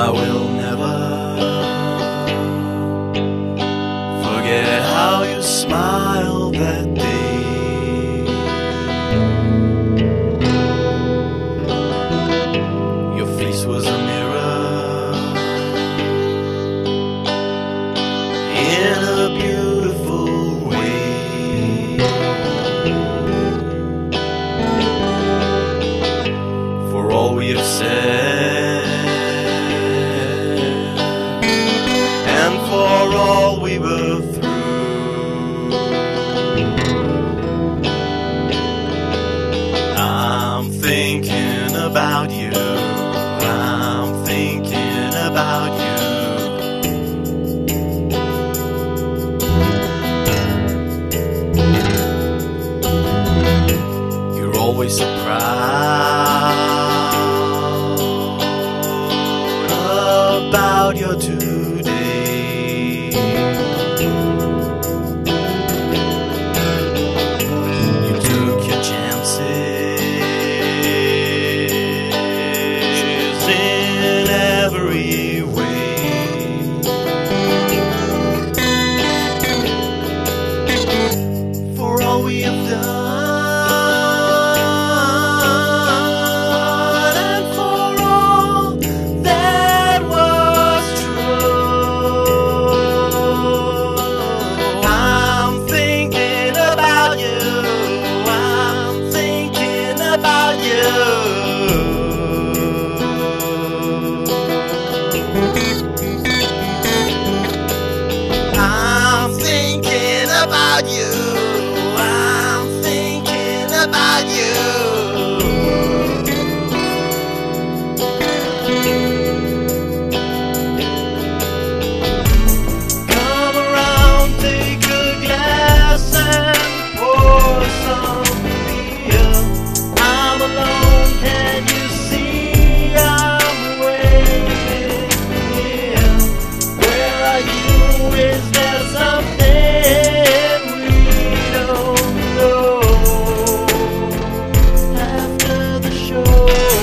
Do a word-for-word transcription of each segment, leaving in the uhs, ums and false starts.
I will never forget how you smiled that day. Your face was a mirror in a beautiful way. For all we have said, and for all we were through, I'm thinking about you. I'm thinking about you. You're always so proud about your today. You took your chances in every way. For all we have done, I'm thinking about you. I'm thinking about you. Come around, take a glass and pour some beer. I'm alone, can you see I'm waiting here? Where are you? Is there something we don't know? After the show,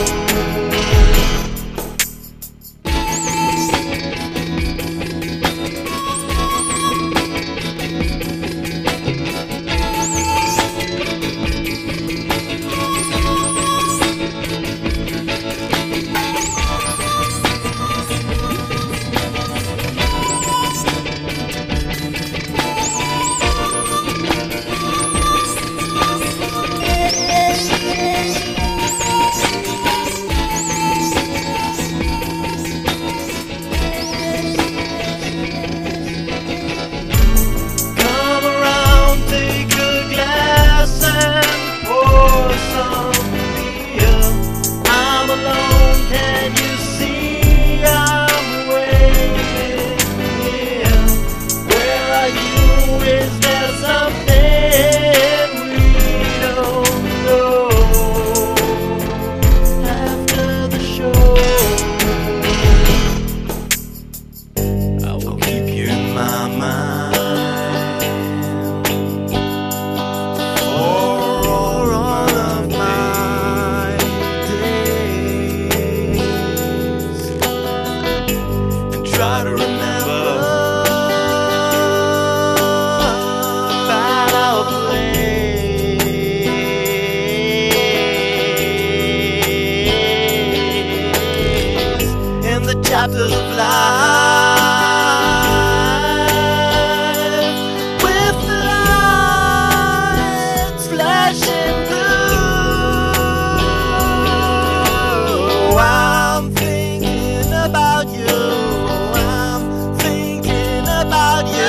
try to remember about our place in the chapters of life, with the lights flashing through. I'm thinking about you. About you.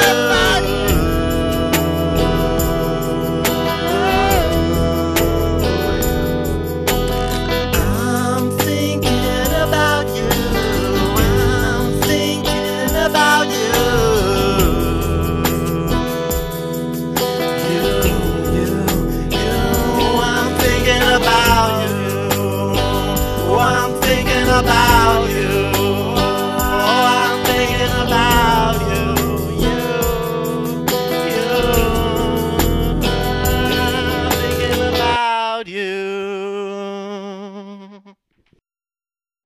I'm thinking about you. I'm thinking about you. You, you, you. I'm thinking about you. I'm thinking about